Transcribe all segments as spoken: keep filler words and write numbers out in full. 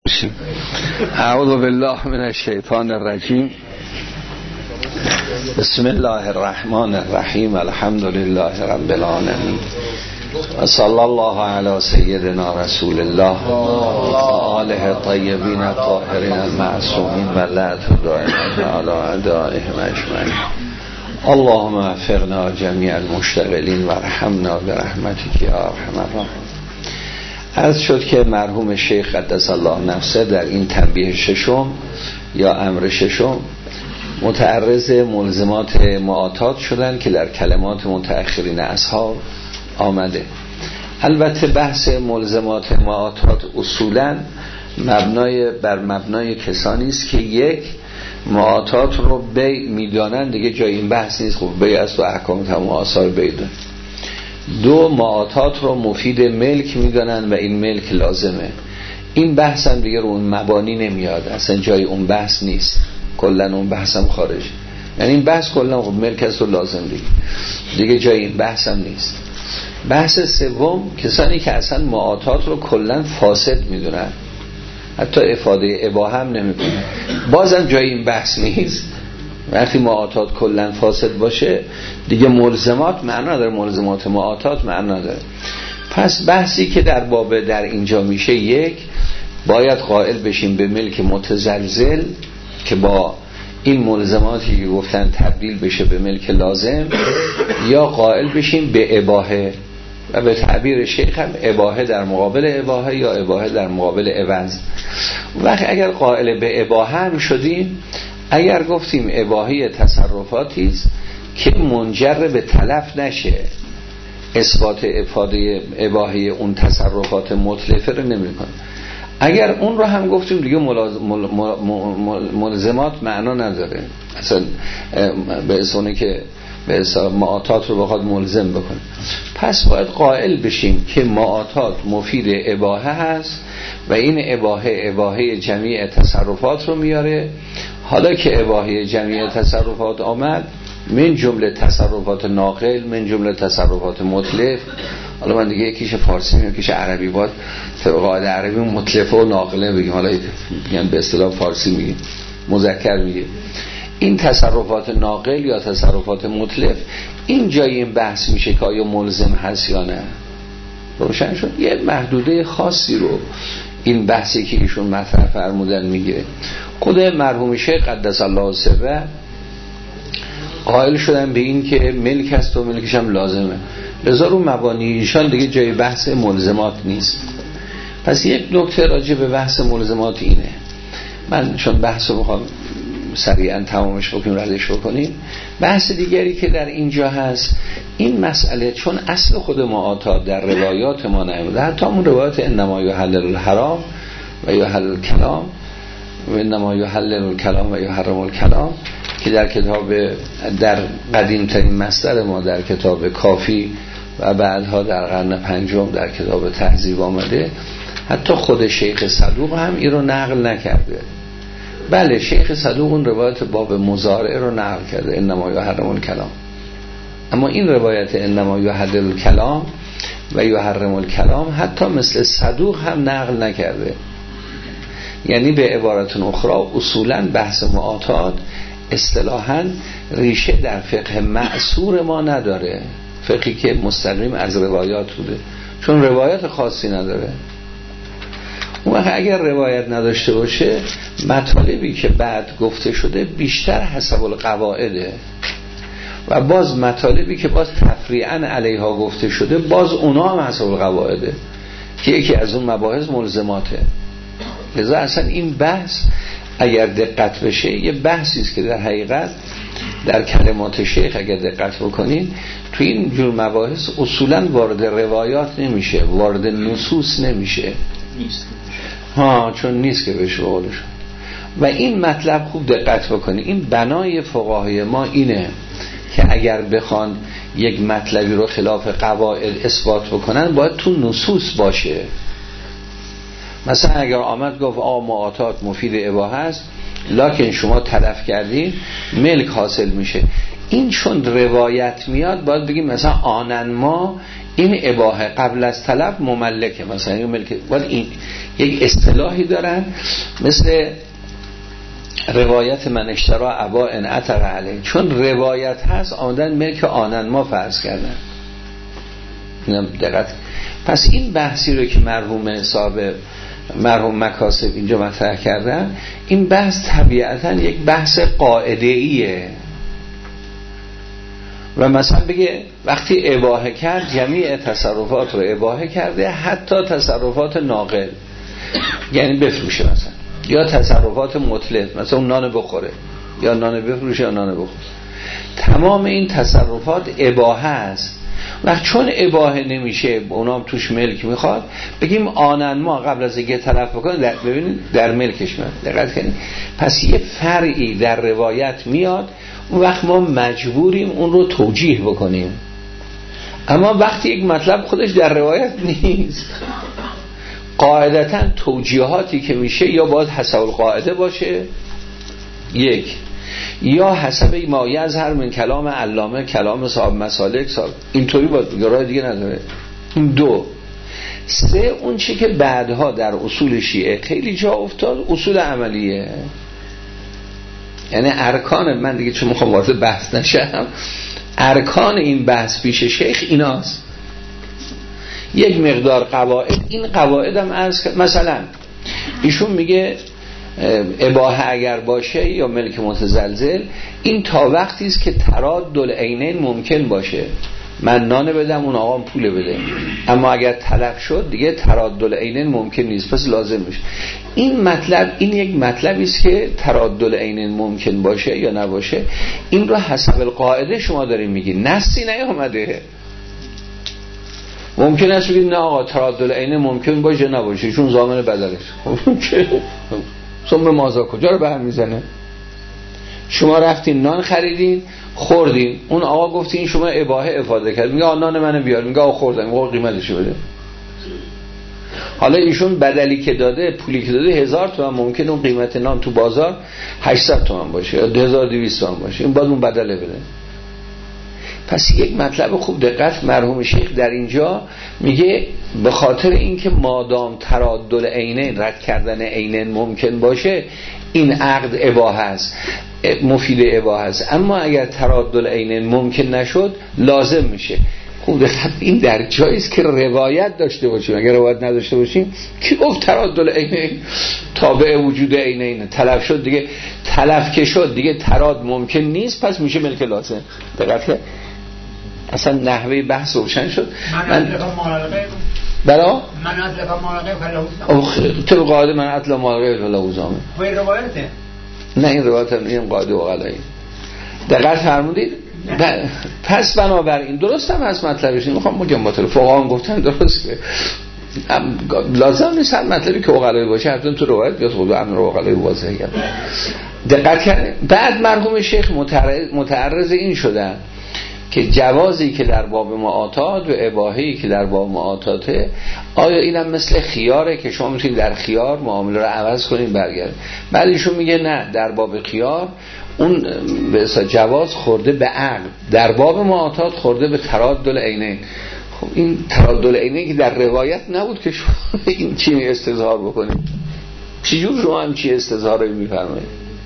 اعوذ بالله من الشیطان الرجیم. بسم الله الرحمن الرحیم. الحمد لله رب العالمین و صلی الله علی سیدنا رسول الله و آله طیبین الطاهرین المعصومین و لعنت دائمة علی اعدائهم اجمعین. اللهم وفقنا جمیع المشتغلین و ارحمنا برحمتک یا ارحم الراحمین. عرض شد که مرحوم شیخ قدس الله نفسه در این تنبیه ششم یا امر ششم متعرض ملزمات معاطات شدن که در کلمات متأخرین اصحاب آمده. البته بحث ملزمات معاطات اصولا مبنای بر مبنای کسانی است که یک معاطات رو بیع میدانن، دیگه جای این بحث نیست، خب بیع است و احکام تمام آثار بیع داره. دو، معاطات رو مفید ملک میدانن و این ملک لازمه. این بحث هم دیگه رو اون مبانی نمیاد، اصلا جای اون بحث نیست، کلن اون بحث هم خارج. یعنی این بحث کلن خب ملک است و لازم دیگه دیگه جای این بحث هم نیست. بحث سوم، کسانی که اصلا معاطات رو کلن فاسد میدونن، حتی افاده اباحه هم نمیکنن، بازم جای این بحث نیست. وقتی معاطات کلن فاسد باشه دیگه ملزمات معنا نداره، ملزمات معاطات معنا نداره. پس بحثی که در باب در اینجا میشه، یک، باید قائل بشیم به ملک متزلزل که با این ملزماتی که گفتن تبدیل بشه به ملک لازم، یا قائل بشیم به اباحه و به تعبیر شیخ هم اباحه در مقابل اباحه یا اباحه در مقابل عوض. وقت اگر قائل به اباحه هم شدیم، اگر گفتیم اباحه تصرفاتی است که منجر به تلف نشه، اثبات افاده اباحه اون تصرفات متلفه رو نمی‌کنه. اگر اون رو هم گفتیم دیگه ملاز... مل... مل... ملزمات معنا نداره، اصلا به اسمونه که به حساب معاطات رو بخواد ملزم بکنه. پس باید قائل بشیم که معاطات مفید اباحه هست و این اباحه اباحه جمیع تصرفات رو میاره. حالا که اباحه جمیع تصرفات آمد، من جمله تصرفات ناقل، من جمله تصرفات متلف. حالا من دیگه یکیش فارسی میگم، یکیش عربی، باید طبق قاعده عربی متلفه و ناقله بگیم، حالا میگن به اصطلاح فارسی میگیم مذکر میگیم. این تصرفات ناقل یا تصرفات متلف، این جای این بحث میشه که آیا ملزم هست یا نه. روشن شد؟ یه محدوده خاصی رو این بحثی که ایشون مطرح فرمودن میگیره. خود مرحوم شیخ قدس الله سره قائل شدن به این که ملک هست و ملکش هم لازمه، لذا رو مبانی ایشان دیگه جای بحث ملزمات نیست. پس یک نکته راجع به بحث ملزمات اینه، من چون بحث رو بخوام سریعا تمامش بکنیم ردش بکنیم. بحث دیگری که در اینجا هست این مسئله، چون اصل خود معاطات در روایات ما نمیده، حتی اون روایات انما یحلل الحرام و یحلل الکلام و انما یحلل الکلام و یحرم الکلام که در کتاب در قدیم ترین مصدر ما در کتاب کافی و بعدها در قرن پنجم در کتاب تهذیب آمده، حتی خود شیخ صدوق هم این رو نقل نکرده. بله، شیخ صدوق اون روایت باب مضارع رو نقل کرده، انما یحرم الکلام، اما این روایت انما یحلل الکلام و یحرم الکلام حتی مثل صدوق هم نقل نکرده. یعنی به عبارت اخرى اصولا بحث معاطات اصطلاحاً ریشه در فقه معصور ما نداره، فقهی که مستقیم از روایات بوده، چون روایت خاصی نداره. اون وقت اگر روایت نداشته باشه، مطالبی که بعد گفته شده بیشتر حسب القواعده و باز مطالبی که باز تفریعاً علیها گفته شده، باز اونا هم حسب القواعده که یکی از اون مباحث ملزماته. لذا اصلا این بحث اگر دقت بشه یه بحثی است که در حقیقت در کلمات شیخ اگر دقت بکنین تو این جور مباحث اصولاً وارد روایات نمیشه، وارد نصوص نمیشه، نیست ها چون نیست که بشه قولشون. و این مطلب خوب دقت بکنین، این بنای فقهای ما اینه که اگر بخوان یک مطلبی رو خلاف قواعد اثبات بکنن باید تو نصوص باشه. مثلا اگر آمد گفت آ معاطات مفید اباحه است، لکن شما تلف کردین ملک حاصل میشه، این چون روایت میاد باید بگیم مثلا آنن ما این اباحه قبل از طلب مملکه، مثلا این ملک. ولی این یک اصطلاحی دارن مثل روایت من اشترا ابا ان عتق علیه، چون روایت هست آمدن ملک آنن ما فرض کردن. اینم دقت. پس این بحثی رو که مرحوم صاحب مرحوم مکاسب اینجا مطرح کردن، این بحث طبیعتا یک بحث قاعده‌ایه و مثلا بگه وقتی اباحه کرد جمیع تصرفات رو اباحه کرده، حتی تصرفات ناقل، یعنی بفروشه مثلا، یا تصرفات مطلق، مثلا اون نان بخوره یا نان بفروشه یا نان بخوره، تمام این تصرفات اباحه است. و چون اباحه نمیشه اونام توش ملک میخواد، بگیم آنن ما قبل از اینکه تلف بکنه در ببینید در ملکش من دقت کنید. پس یه فرعی در روایت میاد، اون وقت ما مجبوریم اون رو توجیه بکنیم. اما وقتی یک مطلب خودش در روایت نیست، قاعدتا توجیهاتی که میشه یا باید حسب القاعده باشه، یک، یا حسب ما یظهر من کلام علامه، کلام صاحب مسالک، صاحب اینطوری باید، راه دیگه نداره. دو، سه، اون چی که بعدها در اصول شیعه خیلی جا افتاد، اصول عملیه. یعنی ارکان، من دیگه چون میخوام وارد بحث نشم، ارکان این بحث پیش شیخ ایناست. یک مقدار قواعد، این قواعد هم از مثلا ایشون میگه اباحه اگر باشه یا ملک متزلزل، این تا وقتی است که ترادل عینین ممکن باشه، من نان بدم اون آقام پول بده، اما اگر تلف شد دیگه ترادل عینین ممکن نیست، پس لازم میشه. این مطلب، این یک مطلبی است که ترادل عینین ممکن باشه یا نباشه، این رو حسب القاعده شما دارین میگین، نصی نیامده. ممکن است بگید نه آقا ترادل عینین ممکن باشه نباشه چون ضامن بدلش، ممکن ثم مازا کجا رو به هم میزنه؟ شما رفتین نان خریدین خوردین، اون آقا گفتین شما اباحه افاده کرد، میگه نان منو بیار، میگه آقا خوردم، میگه قیمتشو بده. حالا ایشون بدلی که داده، پولی که داده هزار تومان، ممکنه اون قیمت نان تو بازار هشتصد تومان باشه یا هزار و دویست تومان باشه، این باید اون بدله بده. پس یک مطلب خوب دقت مرحوم شیخ در اینجا میگه به خاطر اینکه مادام ترادل عینین، رد کردن عینین ممکن باشه، این عقد اباحه است، مفید اباحه است. اما اگر ترادل عینین ممکن نشد لازم میشه. خوب دقت، این در جایی است که روایت داشته باشیم. اگر روایت نداشته باشیم کی گفت ترادل عینین تابع وجود عینین؟ تلف شد دیگه، تلف که شد دیگه تراد ممکن نیست، پس میشه ملک لازم. دقت اصلا نحوه بحث روشن شد. من برا من اطلق مالقه فلاحوزامه طبق قاعده من اطلق مالقه فلاحوزامه و این روایته؟ نه این روایت هم این قاعده و غلایی. دقیق فرمودید. پس بنابراین درست هم هست مطلبش، میخوام بگم با فقها هم گفتن درسته، لازم نیست هر مطلبی که عقلایی باشه حتما تو روایت بیاد، خود امر عقلایی واضحه کرد. دقت کردید. بعد مرحوم شیخ متعرض این شدن که جوازی که در باب معاطات و اباحه‌ای که در باب معاطاته، آیا اینم مثل خیاره که شما میتونید در خیار معامله رو عوض کنید برگرد؟ بعد ایشون میگه نه، در باب خیار اون به اصطلاح جواز خورده به عقد، در باب معاطات خورده به ترادل عینین. خب این ترادل عینین که در روایت نبود که شما این چی استظهار بکنید؟ چجور شما هم چی استظهاری میفرمایید؟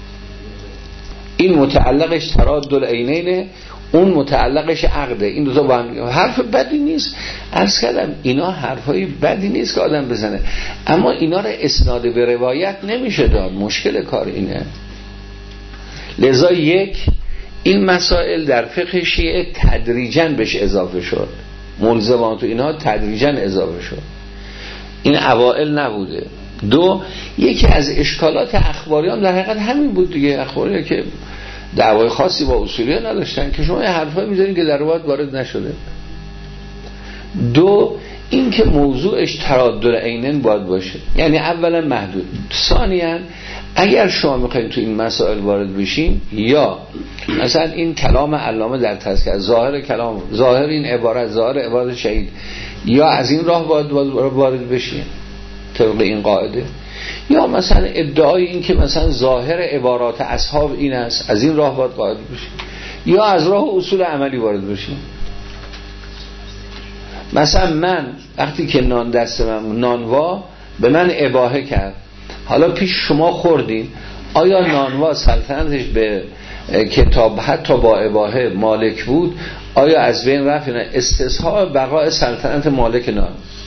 این متعلقش ترادل عینینه، اون متعلقش عقده، این دو تا با هم حرف بدی نیست. عرض کردم اینا حرفای بدی نیست که آدم بزنه، اما اینا رو اسناد به روایت نمیشه داد. مشکل کار اینه. لذا یک، این مسائل در فقه شیعه تدریجاً بهش اضافه شد، ملزمات و اینها تدریجاً اضافه شد، این اوائل نبوده. دو، یکی از اشکالات اخباریان در حقیقت همین بود دیگه، اخباری که دعوای خاصی با اصولی ها نداشتن که شما یه حرفایی میذارین که در روایت وارد نشده. دو، این که موضوعش ترادل عینین باید باشه، یعنی اولا محدود. ثانیاً اگر شما میخواین تو این مسائل وارد بشین، یا مثلا این کلام علامه در تذکره، ظاهر کلام، ظاهر این عبارت، ظاهر عبارت شهید، یا از این راه باید وارد بشین طبق این قاعده، یا مثلا ادعای این که مثلا ظاهر عبارات اصحاب این است، از این راه باید وارد بشین، یا از راه اصول عملی وارد بشین. مثلا من وقتی که نان دست من نانوا به من اباحه کرد، حالا پیش شما خوردین، آیا نانوا سلطنتش به کتاب حتی با اباحه مالک بود، آیا از بین رفت؟ نه، استصحاب بقای سلطنت مالک نان.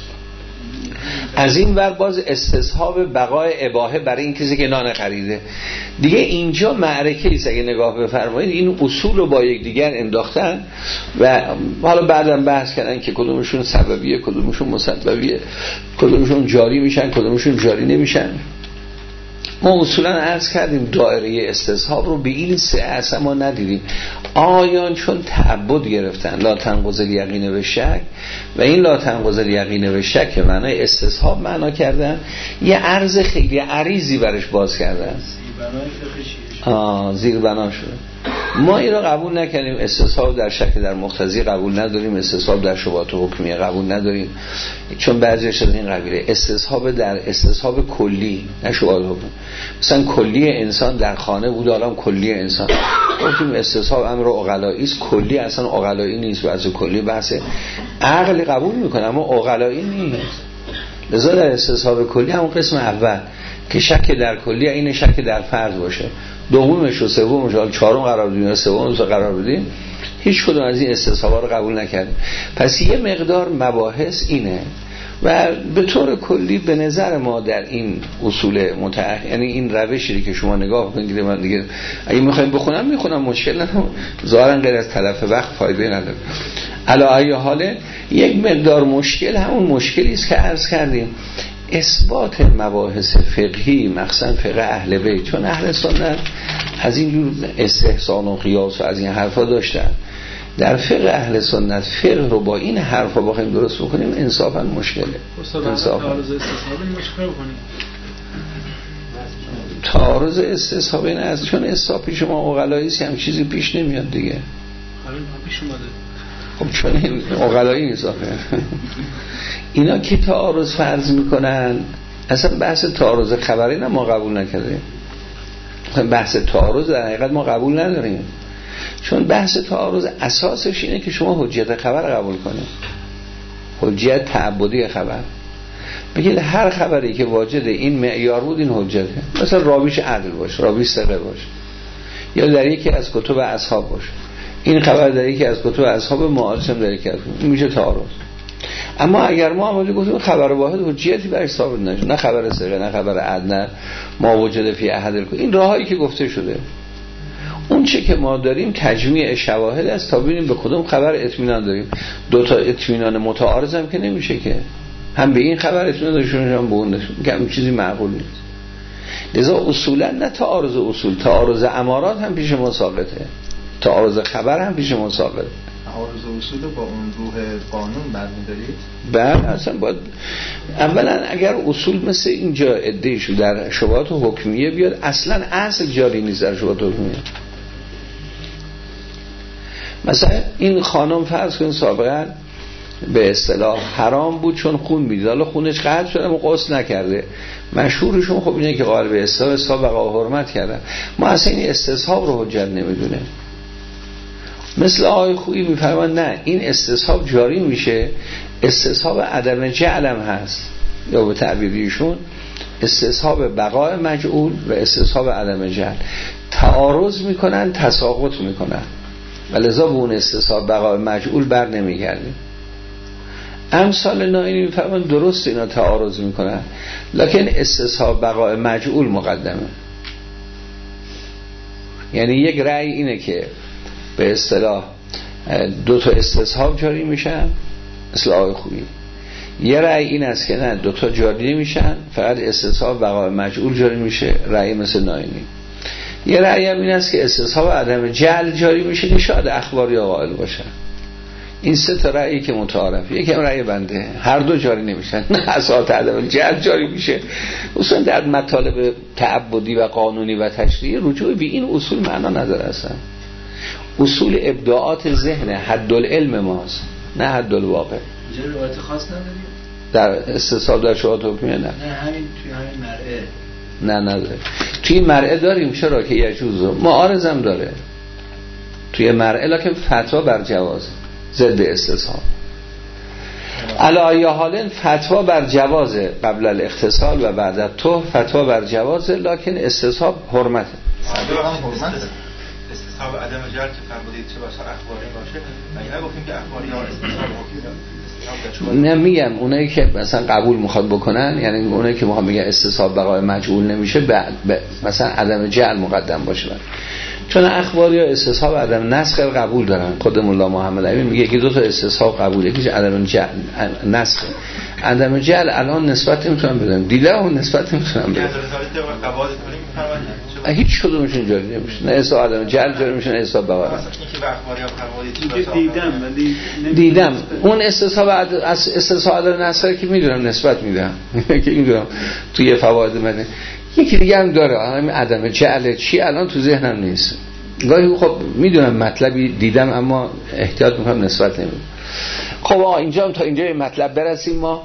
از این ور باز استصحاب بقای اباحه برای این کسی که نان خریده. دیگه اینجا معرکه ایست. اگه نگاه بفرمایید این اصول رو با یک دیگر انداختن و حالا بعدم بحث کردن که کدومشون سببیه، کدومشون مسببیه، کدومشون جاری میشن، کدومشون جاری نمیشن. ما اصولا عرض کردیم دایره استصحاب رو به این سه اصلا ما ندیدیم. آیان چون تعبد گرفتن لا تنقض الیقین به شک و این لا تنقض الیقین به شک معنای استصحاب معنا کردن، یه عرض خیلی عریضی برش باز کردن، زیر بنا شده. ما این رو قبول نکنیم. استصحاب در شک در مقتضی قبول نداریم، استصحاب در شبهات حکمیه قبول نداریم، چون بعضیش از این قبیله. استصحاب در استصحاب کلی نه شبهات حکمی. مثلا کلی انسان در خانه بود، حالا کلی انسان گفتیم استصحاب امر عقلایی است، کلی اصلا عقلایی نیست و از کلی بحث عقل قبول میکنه اما عقلایی نیست. لذا در استصحاب کلی همون قسم اول که شک در کلی این شک در فرد باشه، دومش و سومش و چهارم قرار بدیم یا سومش قرار بدیم، هیچ کدوم از این استصحابا رو قبول نکردیم. پس یه مقدار مباحث اینه و به طور کلی به نظر ما در این اصول متأخر، یعنی این روشی که شما نگاه کنید، من دیگه اگه میخوایم بخونم میخونم مشکل نداره، ظاهرا غیر از تلف وقت فایده نداره. علی ای حاله یک مقدار مشکل همون مشکلی است که عرض کردیم، اثبات مباحث فقهی مخصوصا فقه اهل بیت، چون اهل سنت از این جور استحسان و قیاس و از این حرفا داشتن. در فقه اهل سنت فقه رو با این حرفا بخوایم درست بکنیم انصافا مشکله. انصافا تعارض استصحاب این است، چون استصحاب پیش ما عقلایی است، هم چیزی پیش نمیاد دیگه. پیش اومده. خب چون این عقلایی نیست آخه. اینا که تعارض فرض میکنن، اصلا بحث تعارض خبری نه ما قبول نکردیم، بحث تعارض در حقیقت ما قبول نداریم، چون بحث تعارض اساسش اینه که شما حجیت خبر قبول کنید، حجیت تعبدی خبر. بگید هر خبری که واجد این معیار بود این حجته، مثلا راویش عدل باشه، راویش ثقه باشه، یا در یکی از کتب اصحاب باشه، این خبر در یکی از کتب اصحاب معاصر در یکی از این میشه تعارض. اما اگر ما آمده گفتیم خبر واحد حجیتی برش ثابت نشه، نه خبر ثقه نه خبر عدل نه ما وجد فی احد، این راهایی که گفته شده، اون چه که ما داریم تجمیع شواهد است تا ببینیم به کدوم خبر اطمینان داریم. دو تا اطمینان متعارض هم که نمیشه که، هم به این خبر اطمینان داشتون هم به اون داشتون، که هم چیزی معقول نیست. لذا اصولا نه تعارض اصول، تعارض امارات هم پیش ما ثابته، تعارض خبر هم پیش ما ثابته. تعارض اصول با اون روح قانون برمی‌دارید؟ بله اصلا باید اولا اگر اصول مثل اینجا ادعیشو در شبهات حکمیه بیاد، اصلا اصل جاری نیست در شبهات حکمیه. مثلا این خانم فرض کن سابقا به اصطلاح حرام بود چون خون میدید، حالا خونش قطع شده اما غسل نکرده، مشهورشون خب اینه که قائل به اصطلاح استصحاب بقا حرمت کردن. ما اصلا این استصحاب رو حجت نمیدونه. مثل آقای خویی میفرمان نه این استصحاب جاری میشه، استصحاب عدم جعلم هست، یا به تعبیریشون استصحاب بقای مجعول و استصحاب عدم جعل تعارض میکنن، تساقط میکنن و لذا به اون استصحاب بقای مجعول بر نمیگردیم. امثال نائینی میفرمان درست اینا تعارض میکنن لکن استصحاب بقای مجعول مقدمه. یعنی یک رأی اینه که به اصطلاح دو تا استصحاب جاری میشن مثل آقای خویی، یه رأی این است که نه دو تا جاری نمیشن فقط استصحاب بقای مجعول جاری میشه، رأی مثل نائینی. یه رأی هم این است که استصحاب عدم جعل جاری میشه که شاید اخباری قائل باشن. این سه تا رأیی که متعارف، یکم رأی بنده، هر دو جاری نمیشن، نه اساس عدم جعل جاری میشه. اصلا در مطالب تعبدی و قانونی و تشریعی رجوع به این اصول معنا نداره اصلا. اصول ابداعات ذهن حد العلم ماست نه حد الواقع. اینجا روایت خاص نداریم در استصحاب در شبهات حکمیه؟ نه نه همین توی همین مرعه نه نداره. توی مرعه داریم، چرا که یجوزو معارض هم داره توی مرعه، لکن فتوا بر جواز ضد استصحاب. علی حال فتوا بر جواز قبل الاغتسال و بعد الطهر، فتوا بر جواز، لکن استصحاب حرمته. استصحاب عدم جهل که فرمودید چه بسا اخباری باشه، مگه نگفتیم که اخباری ها استصحاب حکم؟ نه میگم اونایی که مثلا قبول میخواد بکنن، یعنی اونایی که میخواد میگن استصحاب بقای مجهول نمیشه، بعد مثلا عدم جهل مقدم باشه. چون اخباری ها استصحاب عدم نسخ قبول دارن. خود مولا محمد امین میگه که دو تا استصحاب قبوله، یکیش عدم جهل نسخ. عدم جهل الان نسبت نمیتونم بدم، دیده اون نسبت نمیتونم بدم، هیچ کدومشون جاری نمیشه. نه استصحاب عدم جهل جاری میشه، نه استصحاب بقای. دیدم ولی دیدم اون استصحاب استصحاب عدم نسخ که میدونم نسبت میدم که میدونم توی فواید منه. یکی دیگه هم داره همین عدم جهل چی الان تو ذهنم نیست. گاهی خب میدونم مطلبی دیدم اما احتیاط میکنم نسبت نمیدم. خب آقا اینجا هم تا اینجا مطلب برسیم. ما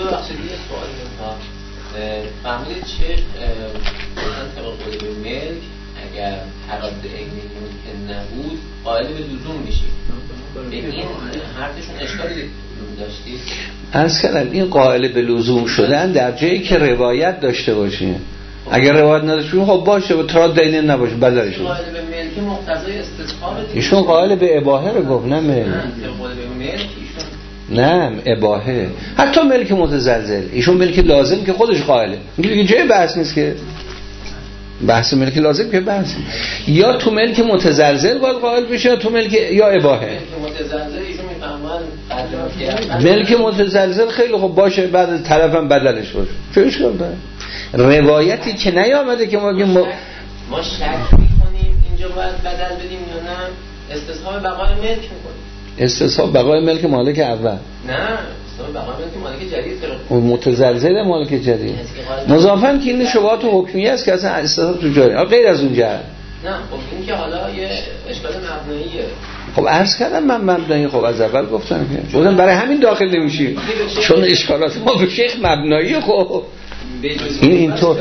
فهمید چه طبق قول به ملک اگر حرات عینی ممکن نبود قائل به لزوم میشیم. به این حرفشون اشکالی داشتید؟ عرض کردم این قائل به لزوم شدن در جایی که روایت داشته باشیم. اگر روایت نداشته باشیم خب باشه، ترا دینه نباشه بدلش. قائل به ملک مقتضای استصحاب دیگه. ایشون قائل به اباحه رو گفت، نه ملک. قائل به ملک نه اباحه، حتی ملک متزلزل ایشون ملک لازم که خودش قائله. میگه جای بحث نیست که بحث ملک لازم که بحث یا تو ملک متزلزل باید قائل بشه یا تو ملک یا اباحه. ملک متزلزل ایشون میفهمن ملک متزلزل خیلی خوب باشه، بعد طرفم بدلش باشه، چه اشکال داره؟ روایتی که نیامده که ما بگیم ما, ما شک میکنیم اینجا باید بدل بدیم یا نه استصحاب بقای ملک میکنیم. استصحاب بقای ملک مالک اول، نه استصحاب بقای ملک مالک جدید فرق. اون متزلزل مالک جدید مضافاً که این شبهات حکمیه است که اصلا استصحاب تو جاری غیر از اونجا. نه خب این که حالا یه اشکال مبناییه. خب عرض کردم من مبنایی، خب از اول گفتم که بودم برای همین داخل نمیشیم چون اشکالات ما به شیخ مبنایی. خب این اینطور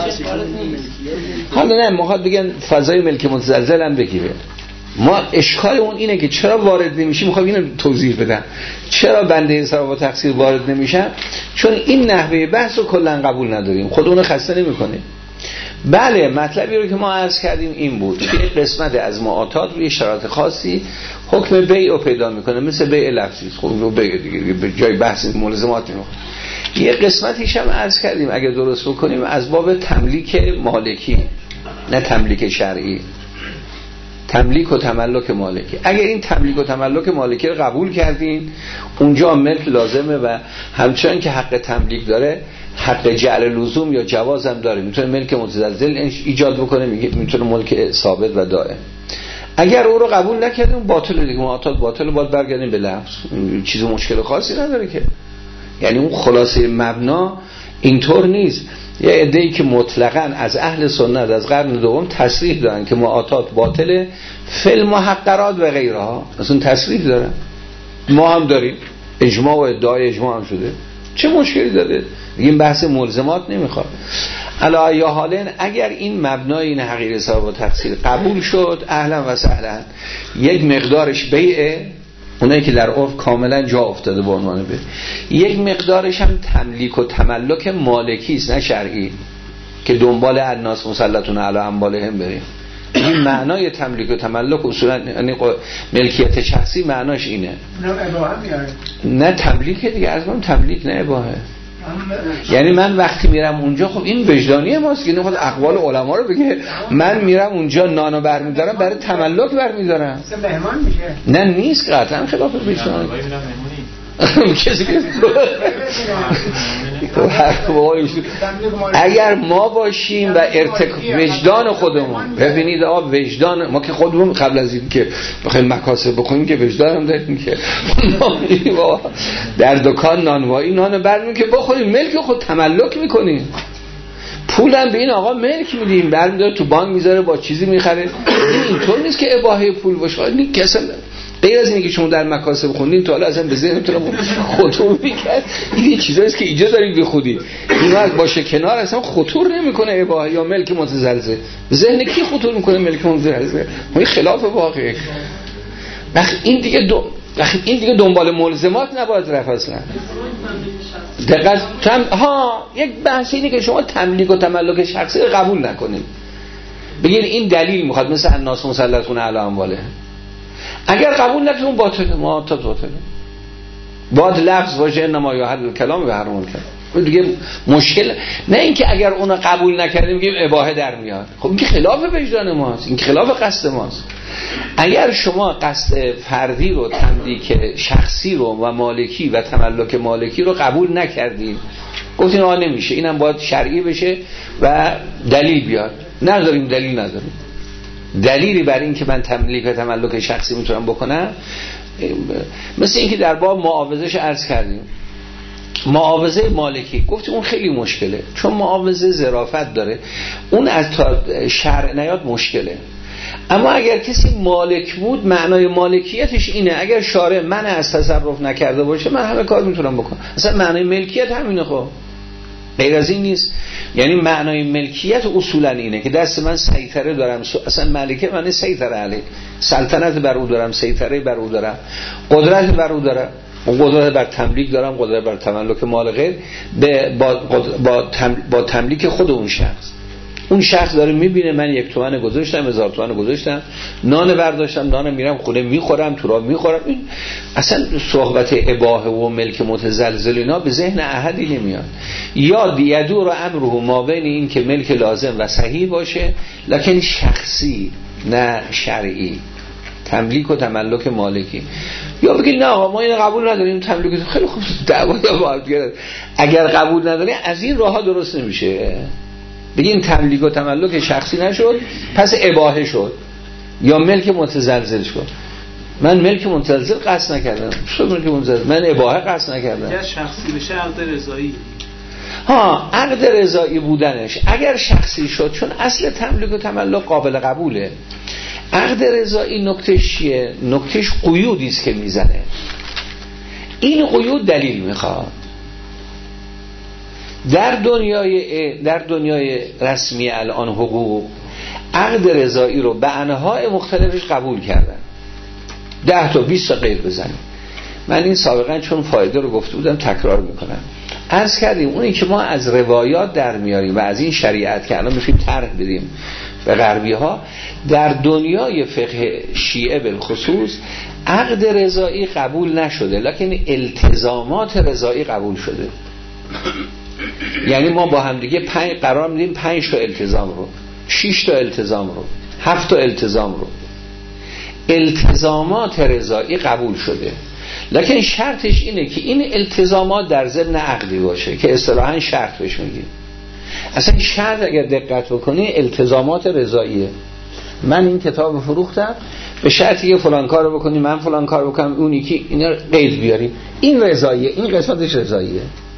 حالا نه میخواد بگن فضای ملک متزلزل هم بگیره. ما اشکال اون اینه که چرا وارد نمیشیم. میخوام اینو توضیح بدم چرا بنده حساب و تقصیر وارد نمیشن. چون این نحوه بحث رو کلا قبول نداریم، خود اون خسته نمیکنه. بله مطلبی رو که ما عرض کردیم این بود که یک قسمت از معاطات روی شرایط خاصی حکم بیع رو پیدا میکنه، مثل بیع لفظی. خب رو بیع دیگه به جای بحث ملزمات نمیخواد. یه قسمتیش هم عرض کردیم اگه درست بکنیم از باب تملیک مالکی، نه تملیک شرعی، تملیک و تملک مالکی. اگر این تملیک و تملک مالکی رو قبول کردین اونجا ملک لازمه و همچنان که حق تملیک داره حق جعل لزوم یا جواز هم داره. میتونه ملک متزلزل ایجاد بکنه، میتونه ملک ثابت و دائم. اگر او رو قبول نکردیم باطل دیگه، معاطات باطل، باید برگردیم به لفظ. چیز مشکل خاصی نداره که، یعنی اون خلاصه مبنا اینطور نیست. یه عده‌ای که مطلقاً از اهل سنت از قرن دوم تصریح دارن که معاطات باطله، فعل محقرات و غیرها اصلا تصریح دارن. ما هم داریم اجماع و ادعای اجماع هم شده، چه مشکلی داره؟ این بحث ملزمات نمیخواد. علی یا حالن اگر این مبنای این حقیقی حساب و تقصیر قبول شد اهلا و سهلا، یک مقدارش بیعه، اونایی که در عرف کاملا جا افتاده به عنوان بیع، یک مقدارش هم تملیک و تملک مالکی است نه شرعی که دنبال الناس مسلطون علی اموالهم بریم. این معنای تملیک و تملک اصولا یعنی ملکیت شخصی معناش اینه، نه اباحه میاره، نه تملیک دیگه. از من تملیک نه اباحه. یعنی من وقتی میرم اونجا خب این وجدانی ماست که نخواد اقوال علما رو بگه. من میرم اونجا نانو برمیدارم برای تملک برمیدارم، مثل مهمان میشه. نه نیست قطعا خلاف وجدانی. کسی که اگر ما باشیم و ارتکاب وجدان خودمون، ببینید آقا وجدان ما که خودمون قبل از این که بخوایم مکاسب بکنیم که وجدان هم داریم که در دکان نانوایی نانو برمیم که بخوریم، ملک خود تملک میکنیم، پولم به این آقا ملک میدیم، برمیداره تو بانک میذاره با چیزی میخره. اینطور نیست که اباحه پول باشه. این کسا غیر از اینه که شما در مکاسب خوندین تا حالا اصلا به ذهنتون خطور میکرد این چیزاییست که اینجا دارید بخونید، اینا باشه کنار اصلا خطور نمیکنه اباحه یا ملک متزلزل. ذهن کی خطور میکنه؟ ملک متزلزل. این خلاف واقعه. وقت این دیگه دو این دیگه دنبال ملزمات نباید رفت اصلا. دقیقاً تم... ها یک بحث اینه که شما تملیک و تملک شخصی رو قبول نکنید، بگید این دلیل میخواد، مثل الناس مسلطون علی امواله. اگر قبول نکنید اون باطله، ما تا باطله. باید لفظ باشه انما یحل الکلام و یحرم الکلام، دیگه مشکل نه اینکه اگر اونو قبول نکردیم میگیم اباحه در میاد. خب این که خلاف وجدان ماست، این که خلاف قصد ماست. اگر شما قصد فردی رو، تملیک شخصی رو و مالکی و تملک مالکی رو قبول نکردیم، گفتین آه نمیشه، اینم باید شرعی بشه و دلیل بیاد، نداریم دلیل نداریم. دلیلی برای این که من تملیک و تملک شخصی میتونم بکنم، مثل اینکه در باب معاوضهش عرض کردیم، معاوضه مالکی گفتیم اون خیلی مشکله، چون معاوضه ظرافت داره، اون از شرع نیاد مشکله. اما اگر کسی مالک بود، معنای مالکیتش اینه اگر شارع من از تصرف نکرده باشه من همه کار میتونم بکنم. اصلا معنای ملکیت همینه، خب غیر از این نیست. یعنی معنای ملکیت اصولا اینه که دست من سیطره دارم، اصلا ملکه معنی سیطره علی، سلطنت بر او دارم، سیطره بر او دارم، قدرت بر او دارم، اون قدرت بر تملیک دارم، قدرت بر تملک مال غیر با, با, با تملیک خود اون شخص. اون شخص داره میبینه من یک تومن گذاشتم، هزار تومن گذاشتم، نان برداشتم، نان میرم خونه میخورم، تو راه میخورم. این اصلا صحبت اباحه و ملک متزلزل اینا به ذهن احدی نمیاد. یا یدور امره ما بین این که ملک لازم و صحیح باشه لکن شخصی نه شرعی، تملیک و تملک مالکی. یا بگید نه آقا ما اینو قبول نداریم، تملیک خیلی خوب، دعوا با اگر قبول نداریم از این راهها درست نمیشه. بگیم تملیک و تملک شخصی نشد پس اباحه شد یا ملک متزلزل شد. من ملک متزلزل قصد نکردم، شد ملک متزلزل، من اباحه قصد نکردم. اگر شخصی بشه عقد رضایی، ها عقد رضایی بودنش اگر شخصی شد، چون اصل تملیک و تملک قابل قبوله. عقد رضایی نکتهش چیه؟ نکتهش قیودی است که میزنه. این قیود دلیل میخواد. در دنیای در دنیای رسمی الان حقوق عقد رضایی رو به انواع مختلفش قبول کردن، ده تا بیست تا غیر بزنیم. من این سابقا چون فایده رو گفته بودم تکرار میکنم. عرض کردیم اونی که ما از روایات در میاریم و از این شریعت که الان میخویم طرح بدیم به غربی ها، در دنیای فقه شیعه بالخصوص عقد رضایی قبول نشده لکن التزامات رضایی قبول شده. یعنی ما با هم دیگه پنج قرار میدیم پنج تا التزام رو، شش تا التزام رو، هفت تا التزام رو، التزامات رضایی قبول شده. لکن شرطش اینه که این التزامات در ضمن عقدی باشه که اصطلاحاً شرط بهش میگیم. اصلا شرط اگر دقت بکنی التزامات رضاییه. من این کتاب فروختم به شرطی که فلان کارو بکنی، من فلان کارو بکنم، اون یکی اینا قید بیاریم، این رضاییه، این قسمتش رضاییه،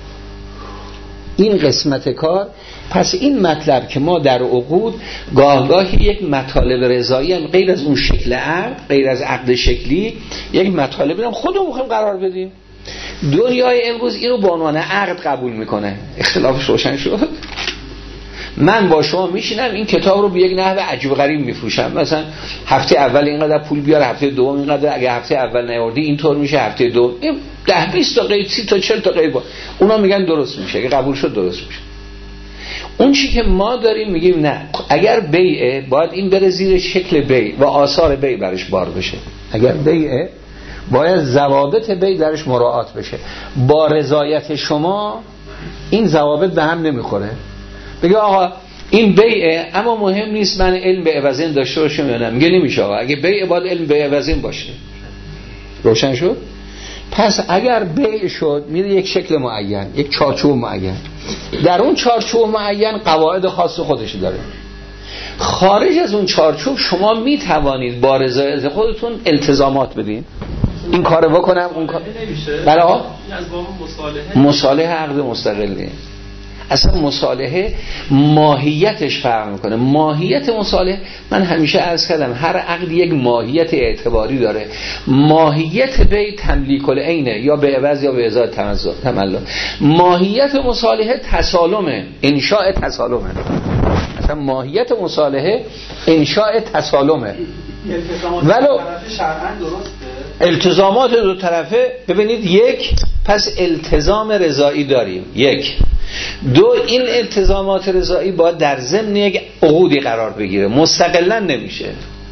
این قسمت کار. پس این مطلب که ما در عقود گاهگاهی یک مطالب رضایی هم غیر از اون شکل عقد، غیر از عقد شکلی، یک مطالب هم خودمون می‌خوایم قرار بدیم. دنیای امروز اینو به عنوان عقد قبول میکنه. اختلافش روشن شد. من با شما میشینم این کتاب رو به یک نحو عجیب غریب میفروشم، مثلا هفته اول اینقدر پول بیار، هفته دوم اینقدر، اگه هفته اول نیاوردی اینطور میشه، هفته دوم ده بیست تا قید، سی تا چهل تا قید، اونا میگن درست میشه، اگه قبول شد درست میشه. اون چی که ما داریم میگیم نه، اگر بیعه باید این بره زیر شکل بیع و آثار بیع برش بار بشه. اگر بیعه باید ضوابط بیع درش مراعات بشه. با رضایت شما این ضوابط به هم نمیخوره. بگه آقا این بیعه اما مهم نیست من علم به عوضین داشته باشم یا نه، میگه نمیشه آقا، اگه بیعه باید علم به عوضین باشه. روشن شد؟ پس اگر بیع شد میره یک شکل معین، یک چارچوب معین، در اون چارچوب معین قواعد خاص خودش داره. خارج از اون چارچوب شما میتوانید با رضایت خودتون التزامات بدین، این کارو بکنم اون کار بله آقا، از باب مصالحه مصالحه عقد مستقله. اصلا مصالحه ماهیتش فرق میکنه. ماهیت مصالحه من همیشه عرض کردم هر عقد یک ماهیت اعتباری داره. ماهیت بیع تملیک العینه، یا به عوض یا به ازای تملک. ماهیت مصالحه تسالمه، انشاء تسالمه. اصلا ماهیت مصالحه انشاء تسالمه. ولو شرعاً درسته التزامات دو طرفه. ببینید یک، پس التزام رضایی داریم، یک. دو، این التزامات رضایی باید در ضمن یک عقودی قرار بگیره، مستقلا نمیشه.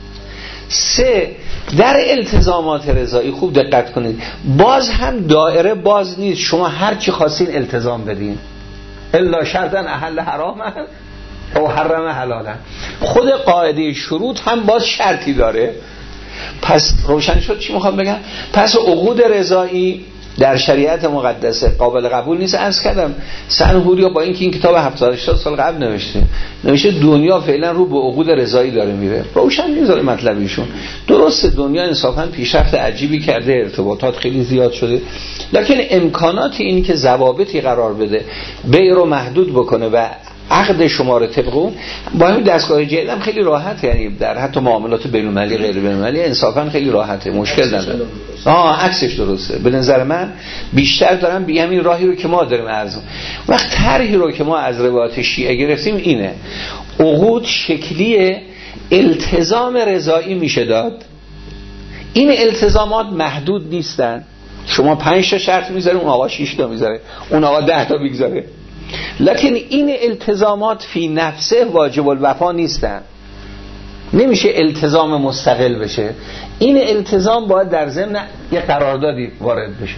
سه، در التزامات رضایی خوب دقت کنید، باز هم دایره باز نیست، شما هر چی خواستین التزام بدین، الا شرطا احل حراما او حرم حلالا. خود قاعده شروط هم باز شرطی داره. پس روشن شد چی میخوام بگم؟ پس عقود رضایی در شریعت مقدسه قابل قبول نیست. عرض کردم سنهوریا با اینکه این کتاب هفتاد هشتاد سال قبل نوشته نوشته دنیا فعلا رو به عقود رضایی داره میره، روشن میذاره مطلبیشون. درسته دنیا انصافا پیشرفت عجیبی کرده، ارتباطات خیلی زیاد شده، لکن امکانات این که ضوابطی قرار بده، بیع رو محدود بکنه و عقد شما رو طبق اون، با همین دستگاه جدید هم خیلی راحت، یعنی در حتی معاملات بین‌المللی غیر بین‌المللی انصافا خیلی راحته، مشکل نداره. آه عکسش درسته. به نظر من بیشتر دارم بگم این راهی رو که ما داریم عرض. وقت طرحی رو که ما از روایات شیعه گرفتیم اینه، عقود شکلی التزام رضایی میشه داد. این التزامات محدود نیستن، شما پنج تا شرط میذاره، اون آقا شش تا میذاره، اون آقا ده تا میذاره، لکن این التزامات فی نفسه واجب الوفا نیستن، نمیشه التزام مستقل بشه. این التزام باید در ضمن یه قراردادی وارد بشه.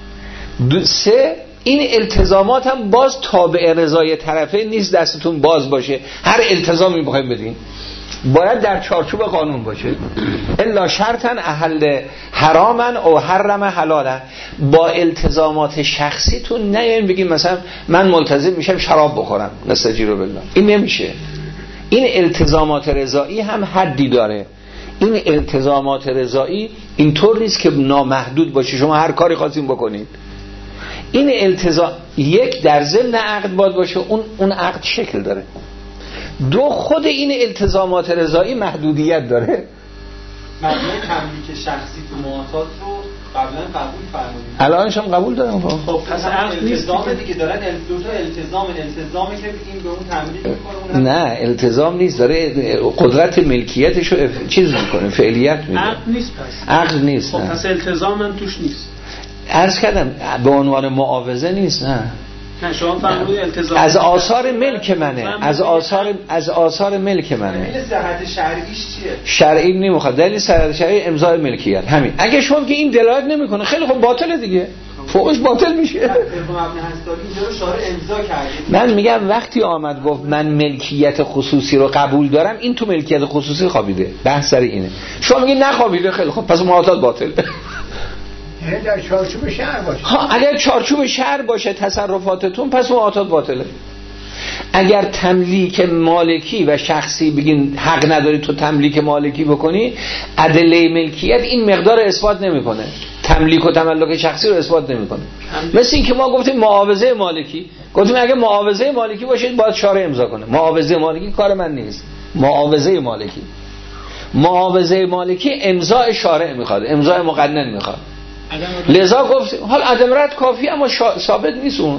سه، این التزامات هم باز تابع رضای طرفین نیست، دستتون باز باشه هر التزامی بخواید بدین، باید در چارچوب قانون باشه. الا شرطا احل حراما او حرم حلالا. با التزامات شخصیتون نیاین بگین مثلا من ملتزم میشم شراب بخورم نستجیر بالله، این نمیشه. این التزامات رضایی هم حدی داره. این التزامات رضایی اینطور نیست که نامحدود باشه شما هر کاری خواستین بکنید. این التزام یک در ضمن عقد باید باشه، اون اون عقد شکل داره. دو، خود این التزامات رضایی محدودیت داره. مبنای تملیک شخصی تو معاطات رو قبلا قبول فرمودید، الانش هم قبول دارم. خب پس التزام دیگه دارن، دو تا التزام التزامی که این به اون تملیک میکنه. نه التزام نیست، داره قدرت ملکیتش رو چیز میکنه، فعلیت میده. عقد نیست پس. عقد نیست. خب پس التزام هم توش نیست. عرض کردم به عنوان معاوضه نیست. نه نه شما فرمودید التزام از آثار ملک منه، از آثار از آثار ملک منه. دلیل صحت شرعیش چیه؟ شرعی نمیخواد، دلیل صحت شرعی امضای ملکیت همین. اگه شما که این دلالت نمیکنه خیلی خب باطله دیگه، فوقش باطل میشه. طبق مبنی هستاری اینجا رو شارع امضا کرده. من میگم وقتی آمد گفت من ملکیت خصوصی رو قبول دارم، این تو ملکیت خصوصی خوابیده، بحث سر اینه. شما میگی نخوابیده، خیلی خب پس معاطات باطل. در چارچوب شهر باشه. ها اگر چارچوب شهر باشه تصرفاتتون پس معاطات باطله. اگر تملیک مالکی و شخصی بگین حق نداری تو تملیک مالکی بکنی، ادله ملکیت این مقدار اثبات نمیکنه، تملیک و تملک شخصی رو اثبات نمیکنه. مثل این که ما گفتیم معاوضه مالکی، گفتیم اگه معاوضه مالکی باشه باید شارع امضا کنه. معاوضه مالکی کار من نیست. معاوضه مالکی معاوضه مالکی امضاء شارع میخواد، امضاء مقنن میخواد. لذا گفت حال عدم رد کافی اما شا... ثابت نیست اون.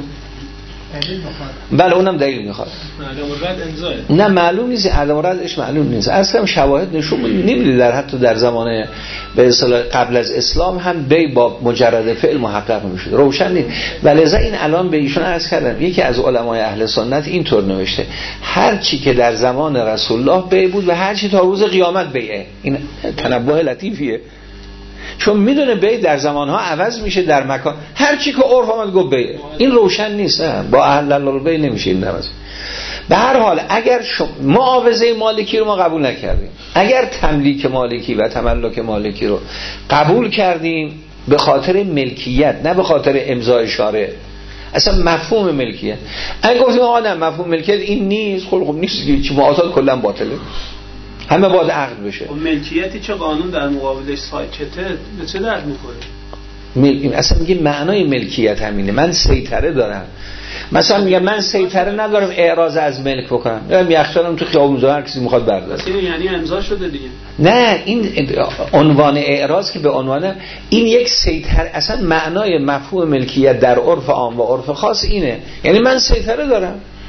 بله اونم دلیل میخواد. عدم رد امضاه. نه معلوم نیست، عدم ردش معلوم نیست. اصلا شواهد نشون نمیده در حتی در زمان به اصطلاح قبل از اسلام هم بی با مجرد فعل محقق میشد، روشن نیست. ولذا این الان به ایشون عرض کردم یکی از علمای اهل سنت اینطور نوشته هر چی که در زمان رسول الله بی بود و هر چی تا روز قیامت بیه. این تنبه لطیفیه، چون میدونه بی در زمانها عوض میشه، در مکان هر چی که عرف آمد گفت بی. این روشن نیست، نه با اهل البی نمیشه این نماز. به هر حال اگر معاوضه مالکی رو ما قبول نکردیم، اگر تملیک مالکی و تملک مالکی رو قبول کردیم به خاطر ملکیت نه به خاطر امضای شارع، اصلا مفهوم ملکیت اگه گفتیم آقا نه مفهوم ملکیت این نیست، خب خب نیست دیگه، چی معاطات کلا باطله، همه باید عقد بشه. و ملکیتی چه قانون در مقابلش ساکته به چه درد میخوره؟ مل... اصلا میگه معنای ملکیت همینه، من سیطره دارم. مثلا میگم من سیطره ندارم اعراض از ملک بکنم، میگم یخچالم تو خیابون زدم هر کسی میخواد برداره. یعنی امضا شده دیگه. نه این عنوان اعراض که به عنوان این یک سیطره، اصلا معنای مفهوم ملکیت در عرف عام و عرف خاص اینه، یعنی من سیطره دارم.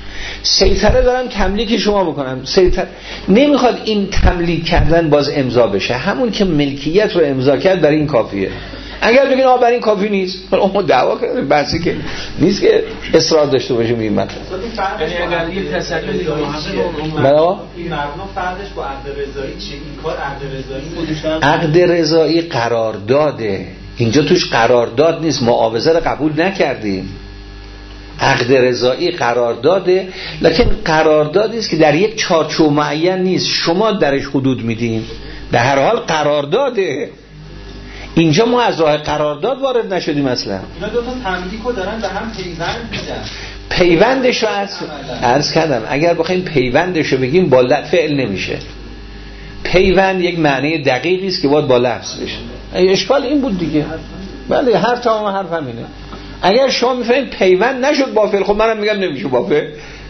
سیطره دارم تملیک شما بکنم. سیطره نمیخواد این تملیک کردن باز امضا بشه، همون که ملکیت رو امضا کرد برای این کافیه. اگر بگین آقا برای این کافی نیست، ما دعوا کردیم، بحثی که نیست که اصرار داشته باشیم این مطلب. یعنی اگر یه تسلل دیگه برای این مبنا فرقش با عقد رضایی چیه؟ این کار عقد رضایی خودش عقد رضایی قرارداده، اینجا توش قرارداد نیست، معاوضه رو قبول نکردیم. عقد رضایی قرارداده، لکن قراردادی است که در یک چارچوب معین نیست، شما درش حدود میدین، در هر حال قرارداده. اینجا ما از راه قرارداد وارد نشدیم اصلا. اینا دو تا تملیکو دارن به هم پیوند میدن. پیوندش رو عرض, عرض کردم، اگر بخوایم پیوندش رو بگیم با فعل نمیشه. پیوند یک معنی دقیقی است که باید با لفظ بشه. اشکال این بود دیگه. بله هر تمام حرف همینه. اگر شما میفهمید پیوند نشد با فعل، خب منم میگم نمیشه با فعل.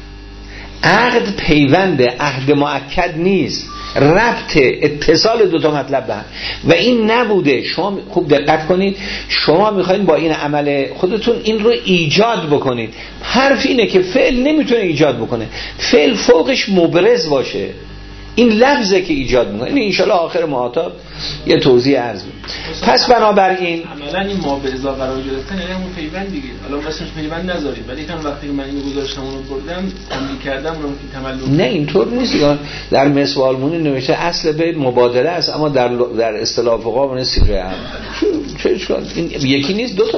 عقد پیوند، عهد مؤکد نیست، ربط اتصال دو تا مطلب به هم و این نبوده. شما خوب دقت کنید، شما میخواین با این عمل خودتون این رو ایجاد بکنید. حرف اینه که فعل نمیتونه ایجاد بکنه، فعل فوقش مبرز باشه، این لفظه که ایجاد میکنه. این انشالله آخر محاطب یه توضیح عرض می‌کنم. پس بنابراین عملا این ما به اضافه قرار گرفتن یعنی همون پیوند دیگه. حالا مثلا پیوند نذارید، ولی هم وقتی من اینو گذاشتم اونو بردم تملیک کردم اونو که تملک. نه اینطور نیست. در مسوالمونی نوشته اصل بیت مبادله است، اما در در اصطلاح فقها اون صیغه هم چه اشکال؟ این یکی نیست، دو تا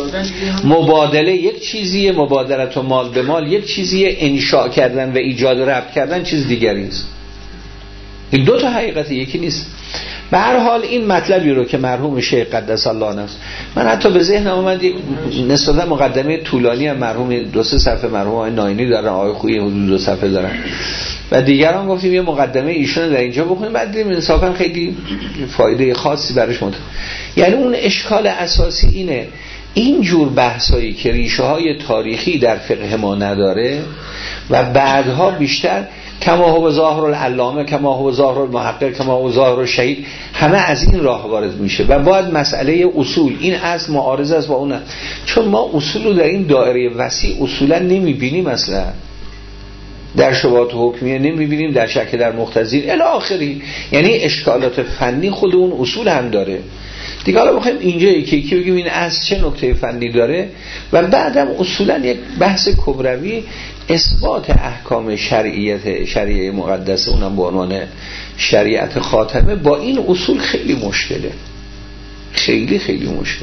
مبادله یک چیزیه، مبادله مال به مال یک چیزیه، انشاء کردن و ایجاد ربط کردن چیز دیگری است. این دو تا حقیقت یکی نیست. به هر حال این مطلبی رو که مرحوم شیخ قدس الله نفس، من حتی به ذهنم اومد نسبتا مقدمه طولانی هم مرحوم دو سه صفحه مرحوم آقای ناینی دارن، آقای خویی حدود دو صفحه دارن و دیگران گفتیم یه مقدمه ایشون در اینجا بخونیم، بعد دیدیم انصافا خیلی فایده خاصی برش مونده. یعنی اون اشکال اساسی اینه، این جور بحثایی که ریشه های تاریخی در فقه ما نداره و بعدها بیشتر کما هو ظاهر العلامه، کما هو ظاهر المحقق، کما هو ظاهر الشهید، همه از این راه وارد میشه و باید مسئله اصول این از معارض است با اون، چون ما اصول رو در این دایره وسیع اصولا نمیبینیم، اصلا در شبهات حکمیه نمیبینیم، در شک در مقتضی الی آخری. یعنی اشکالات فنی خود اون اصول هم داره دیگه. حالا بخوایم اینجا یکی یکی بگیم این از چه نکته فنی داره و بعدم اصولا یک بحث کبروی اثبات احکام شرعیت شریعه مقدسه، اونم به عنوان شریعت خاتمه، با این اصول خیلی مشکله، خیلی خیلی مشکل.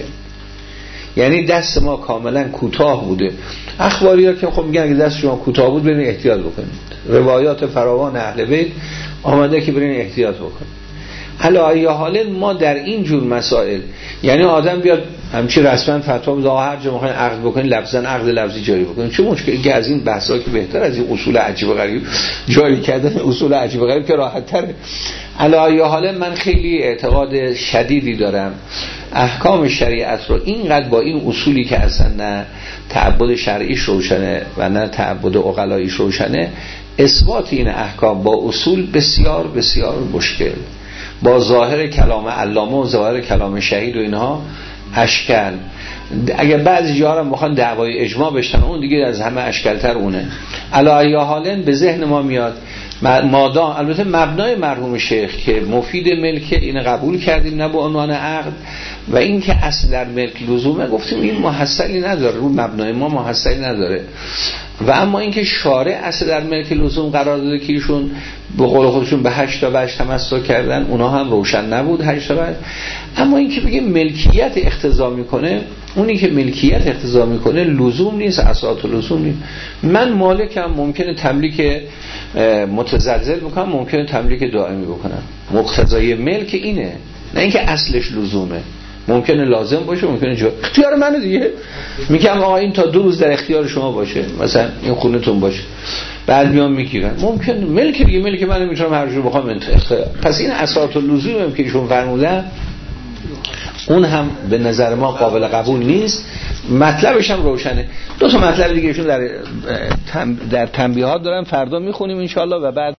یعنی دست ما کاملا کوتاه بوده. اخباری ها که خب میگن اگه دست شما کوتاه بود برین احتیاط بکنید، روایات فراوان اهل بیت آمده که برین احتیاط بکنید. حالا ای حال ما در این جور مسائل، یعنی آدم بیاد همچی رسما فتوا بده هر جا میخواین عقد بکنین لفظاً عقد لفظی جاری بکنین، چه مشکلی که از این بحثا که بهتر از این اصول عجیب و غریب جاری کردن اصول عجیب و غریب که راحت تره. علا ای حال من خیلی اعتقاد شدیدی دارم احکام شریعت رو اینقدر با این اصولی که اصلا نه تعبد شرعیش روشنه و نه تعبد عقلاییش روشنه، اثبات این احکام با اصول بسیار بسیار مشکل، با ظاهر کلام علامه و ظاهر کلام شهید و اینها اشکال. اگر بعضی جاها هم بخوان دعوای اجماع بشتن اون دیگه از همه اشکالتر اونه. علی حالن به ذهن ما میاد مادام البته مبنای مرحوم شیخ که مفید ملک این قبول کردیم نه به عنوان عقد و این که اصل در ملک لزومه، گفتیم این محصلی نداره، رو مبنای ما محصلی نداره. و اما اینکه شارع اصل در ملک لزوم قرار داده که ایشون به قول خودشون به هشت تا وجه تمسک کردن، اونا هم روشن نبود هشت تا وجه. اما اینکه بگه ملکیت اقتضا میکنه، اونی که ملکیت اقتضا میکنه لزوم نیست، اساس لزوم نیست. من مالکم، ممکنه تملیک متزلزل بکنم، ممکنه تملیک دائمی بکنم. مقتضای ملک اینه، نه اینکه اصلش لزومه. ممکنه لازم باشه، ممکنه جا اختیار منه دیگه. میگم آقا این تا دو روز در اختیار شما باشه، مثلا این خونتون باشه، بعد میام میگیرن. ممکنه ملک دیگه، ملک منو میتونم هر جور بخوام اختیار. پس این اساس لزومه که ایشون فرمودن اون هم به نظر ما قابل قبول نیست. مطلبش هم روشنه. دو تا مطلب دیگه ایشون در در تنبیهات دارن، فردا میخونیم ان شاء الله و بعد